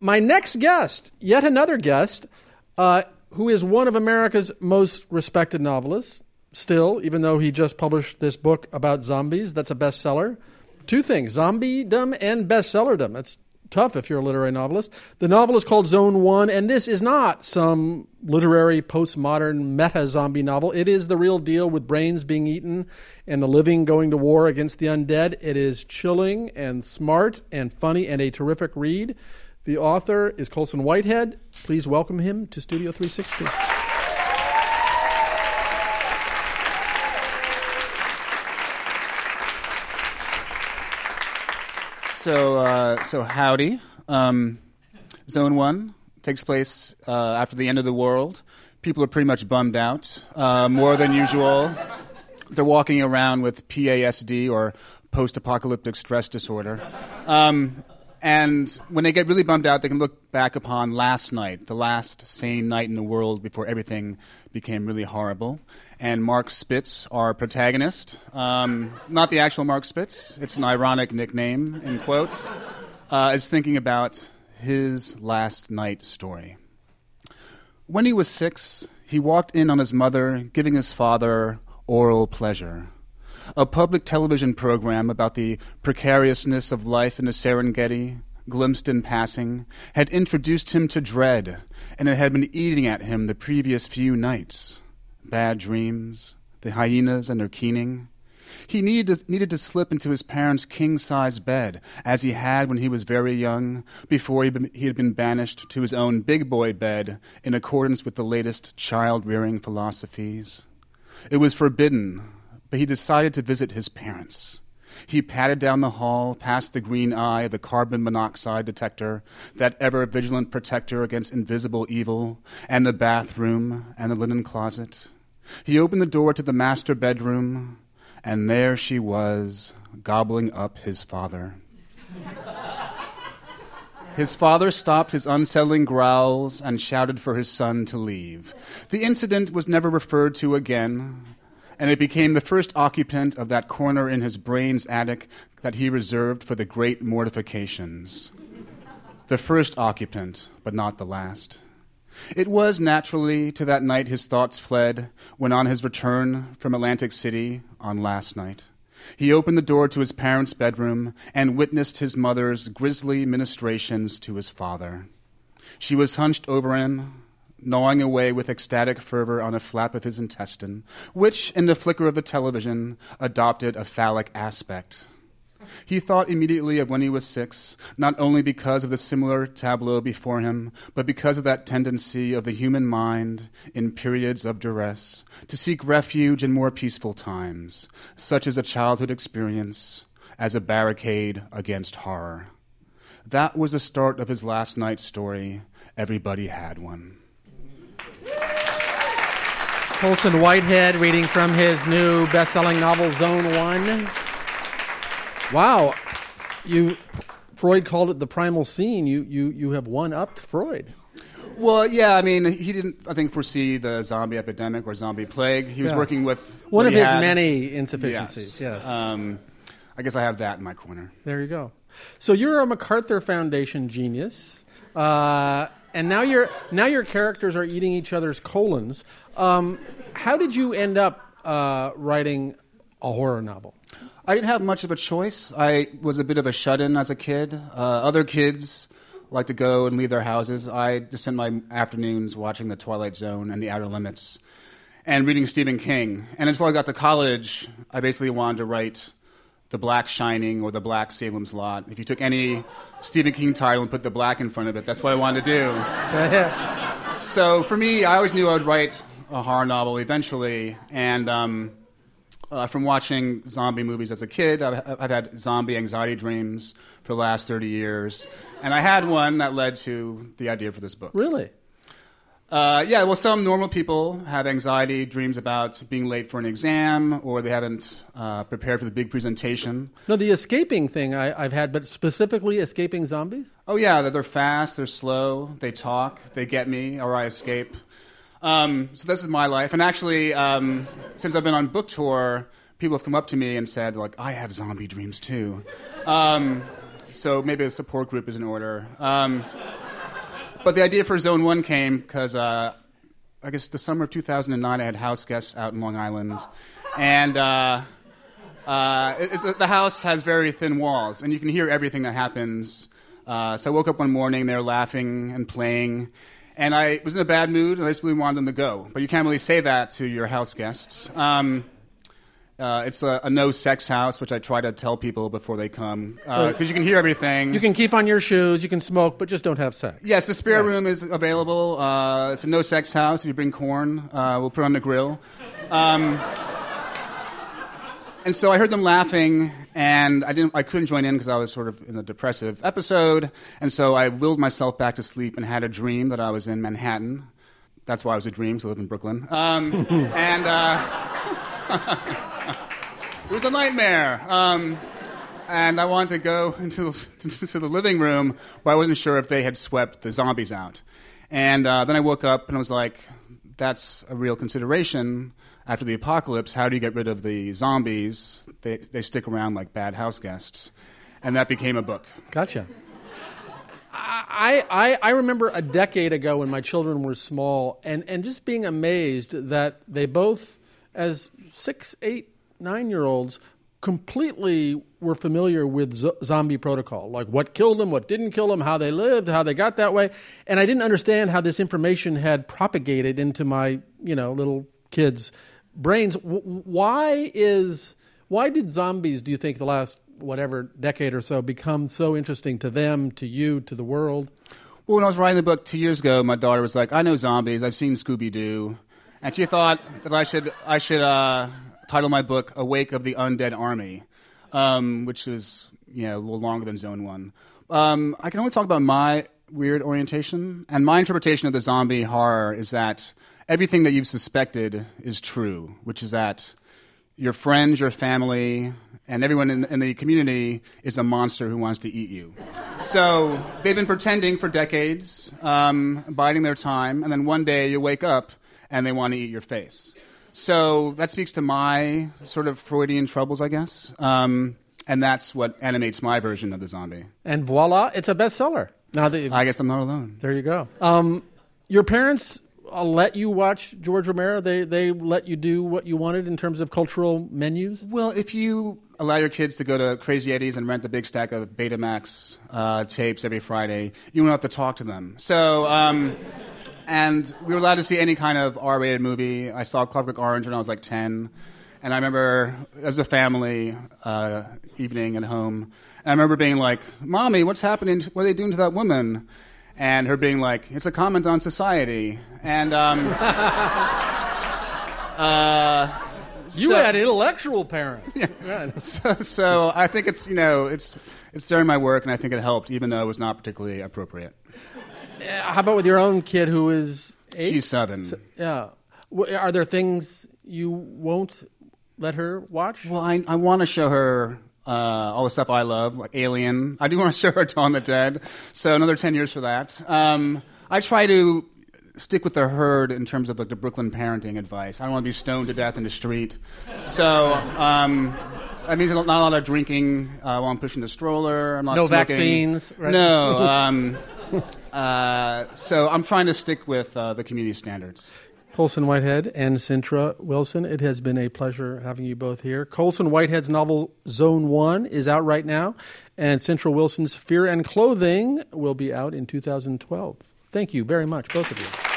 my next guest, yet another guest, who is one of America's most respected novelists, still, even though he just published this book about zombies that's a bestseller. Two things, zombiedom and bestsellerdom. That's tough if you're a literary novelist. The novel is called Zone 1, and this is not some literary postmodern meta-zombie novel. It is the real deal with brains being eaten and the living going to war against the undead. It is chilling and smart and funny and a terrific read. The author is Colson Whitehead. Please welcome him to Studio 360. So howdy. Zone 1 takes place after the end of the world. People are pretty much bummed out, more than usual. They're walking around with PASD, or post-apocalyptic stress disorder. And when they get really bummed out, they can look back upon last night, the last sane night in the world before everything became really horrible. And Mark Spitz, our protagonist, not the actual Mark Spitz, it's an ironic nickname, in quotes, is thinking about his last night story. When he was 6, he walked in on his mother giving his father oral pleasure. A public television program about the precariousness of life in the Serengeti, glimpsed in passing, had introduced him to dread, and it had been eating at him the previous few nights. Bad dreams, the hyenas and their keening. He needed to slip into his parents' king-size bed, as he had when he was very young, before he had been banished to his own big boy bed in accordance with the latest child-rearing philosophies. It was forbidden, but he decided to visit his parents. He padded down the hall, past the green eye of the carbon monoxide detector, that ever-vigilant protector against invisible evil, and the bathroom and the linen closet. He opened the door to the master bedroom, and there she was, gobbling up his father. His father stopped his unsettling growls and shouted for his son to leave. The incident was never referred to again, and it became the first occupant of that corner in his brain's attic that he reserved for the great mortifications. The first occupant, but not the last. It was, naturally, to that night his thoughts fled, when on his return from Atlantic City on last night, he opened the door to his parents' bedroom and witnessed his mother's grisly ministrations to his father. She was hunched over him, gnawing away with ecstatic fervor on a flap of his intestine, which, in the flicker of the television, adopted a phallic aspect. He thought immediately of when he was 6, not only because of the similar tableau before him, but because of that tendency of the human mind, in periods of duress, to seek refuge in more peaceful times, such as a childhood experience, as a barricade against horror. That was the start of his last night story. Everybody had one. Colson Whitehead reading from his new best-selling novel, Zone 1. Wow. Freud called it the primal scene. You have one-upped Freud. Well, yeah, I mean, he didn't, I think, foresee the zombie epidemic or zombie plague. He was working with one of his many insufficiencies. Yes. I guess I have that in my corner. There you go. So you're a MacArthur Foundation genius, and now your characters are eating each other's colons. How did you end up writing a horror novel? I didn't have much of a choice. I was a bit of a shut-in as a kid. Other kids like to go and leave their houses. I just spent my afternoons watching The Twilight Zone and The Outer Limits and reading Stephen King. And until I got to college, I basically wanted to write The Black Shining or The Black Salem's Lot. If you took any Stephen King title and put the black in front of it, that's what I wanted to do. So for me, I always knew I would write a horror novel eventually, and from watching zombie movies as a kid, I've had zombie anxiety dreams for the last 30 years. And I had one that led to the idea for this book. Really? Well, some normal people have anxiety dreams about being late for an exam, or they haven't prepared for the big presentation. No, the escaping thing I've had, but specifically escaping zombies? Oh, yeah, they're fast, they're slow, they talk, they get me, or I escape. So this is my life. And actually, since I've been on book tour, people have come up to me and said, like, I have zombie dreams too. So maybe a support group is in order. But the idea for Zone 1 came because I guess the summer of 2009, I had house guests out in Long Island. And the house has very thin walls, and you can hear everything that happens. So I woke up one morning, they were laughing and playing. And I was in a bad mood, and I just really wanted them to go. But you can't really say that to your house guests. It's a no-sex house, which I try to tell people before they come, because you can hear everything. You can keep on your shoes, you can smoke, but just don't have sex. Yes, the spare room is available. It's a no-sex house. If you bring corn, we'll put it on the grill. And so I heard them laughing, and I couldn't join in because I was sort of in a depressive episode. And so I willed myself back to sleep and had a dream that I was in Manhattan. That's why it was a dream, because I live in Brooklyn. It was a nightmare. And I wanted to go into the living room, but I wasn't sure if they had swept the zombies out. And then I woke up and I was like, that's a real consideration. After the apocalypse, how do you get rid of the zombies? They stick around like bad house guests. And that became a book. Gotcha. I remember a decade ago when my children were small and just being amazed that they both, as 6, 8, 9-year-olds, completely were familiar with zombie protocol, like what killed them, what didn't kill them, how they lived, how they got that way. And I didn't understand how this information had propagated into my, little kids' brains. Why did zombies, do you think, the last whatever decade or so become so interesting to them, to you, to the world? Well, when I was writing the book 2 years ago, my daughter was like, I know zombies, I've seen Scooby-Doo. And she thought that I should title my book Awake of the Undead Army, which is a little longer than Zone 1. I can only talk about my weird orientation, and my interpretation of the zombie horror is that everything that you've suspected is true, which is that your friends, your family, and everyone in the community is a monster who wants to eat you. So they've been pretending for decades, biding their time, and then one day you wake up and they want to eat your face. So that speaks to my sort of Freudian troubles, I guess, and that's what animates my version of the zombie. And voila, it's a bestseller. Now that I guess I'm not alone. There you go. Your parents let you watch George Romero? They let you do what you wanted in terms of cultural menus? Well, if you allow your kids to go to Crazy Eddie's and rent a big stack of Betamax tapes every Friday, you won't have to talk to them. So, and we were allowed to see any kind of R-rated movie. I saw Clockwork Orange when I was like 10. And I remember, as a family evening at home, and I remember being like, Mommy, what's happening? What are they doing to that woman? And her being like, it's a comment on society. And you had intellectual parents. Yeah. Right. So I think it's during my work, and I think it helped, even though it was not particularly appropriate. How about with your own kid who is 8? She's 7. Yeah. Are there things you won't let her watch? Well, I want to show her all the stuff I love, like Alien. I do want to show her Dawn of the Dead. So another 10 years for that. I try to stick with the herd in terms of like the Brooklyn parenting advice. I don't want to be stoned to death in the street. So that means not a lot of drinking while I'm pushing the stroller. I'm not no smoking. Vaccines. Right? No. So I'm trying to stick with the community standards. Colson Whitehead and Cintra Wilson, it has been a pleasure having you both here. Colson Whitehead's novel Zone 1 is out right now, and Cintra Wilson's Fear and Clothing will be out in 2012. Thank you very much, both of you.